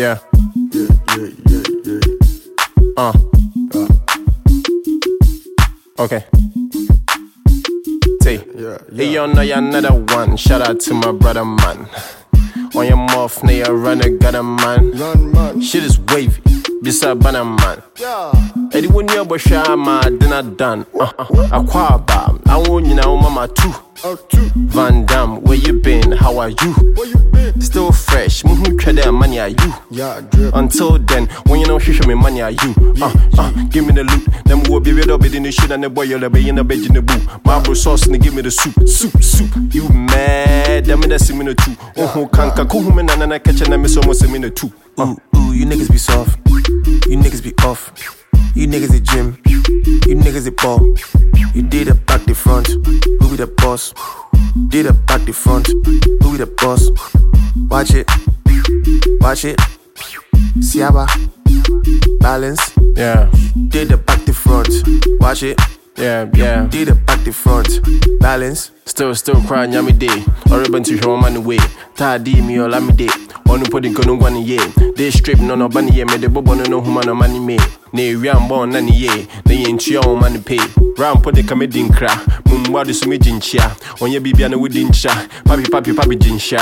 Yeah. Okay. T. Hey, you know you're another one. Shout out to my brother, man. On your mouth, now you run a gutter, man. Shit is wavy. Bisa bana man. Eddie when you bush man, then I done. Aquaba, I want you now, mama too. Van Damme, where you been? How are you? Still fresh, credit money are you? Until then, when you know she show me money are you? Give me the loot, then we'll be rid of it in the shit and the boy you'll be in the bed in the boo. Marble sauce and give me the soup. You mad? Damn it, that's a minute too. Oh, can't cool man and I catch and I miss almost a minute too. Ooh, you niggas be soft. You niggas be off. You niggas at gym. You niggas at ball. You did it back the front. Who be the boss? Did it back the front. Who be the boss? Watch it. Watch it. Siaba. Balance. Yeah. Did it back the front. Watch it. Yeah. Did it back the front. Balance. Still crying, yummy day. Or ribbon to show man away. Tadi me all me day. Onu podi kono gwani ye. They strip no bunny ye. Me de bobo no human no money me. Ne wiam born nani ye. Ne yenchi on money pay. Round podi kame dinkra. Mumwadu sumi jinchia. Onye bibi ane wudincha. Papi jinsha.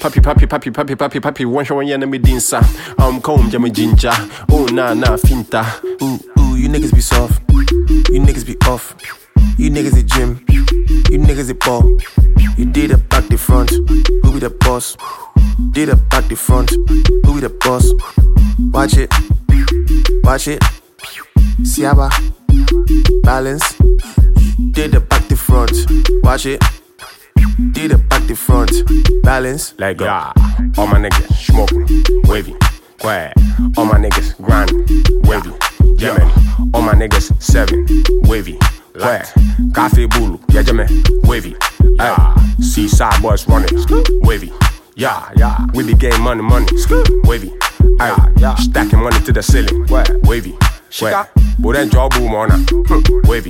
Papi. One show one me dinsa. Come jame jinja. Oh na finta. Ooh, you niggas be soft. You niggas be off. You niggas at gym. You niggas at ball. You did it back the front. Who be the boss? Did it back the front. Who be the boss? Watch it. Watch it. Siaba. Balance. Did it back the front. Watch it. Did it back the front. Balance. Like all my niggas smoking, wavy, quiet. All my niggas grind, wavy, Yemen. All my niggas 7, wavy, quiet. Cafe Bulu, yeah, Yemen, wavy. Seaside boys running, wavy. Yeah. We be getting money, wavy. Stacking money to the ceiling, wavy. But then job boom on wavy.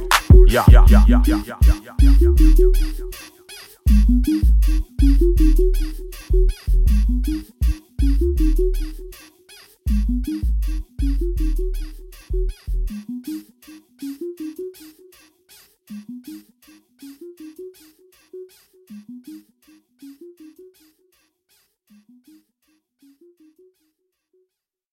Yeah.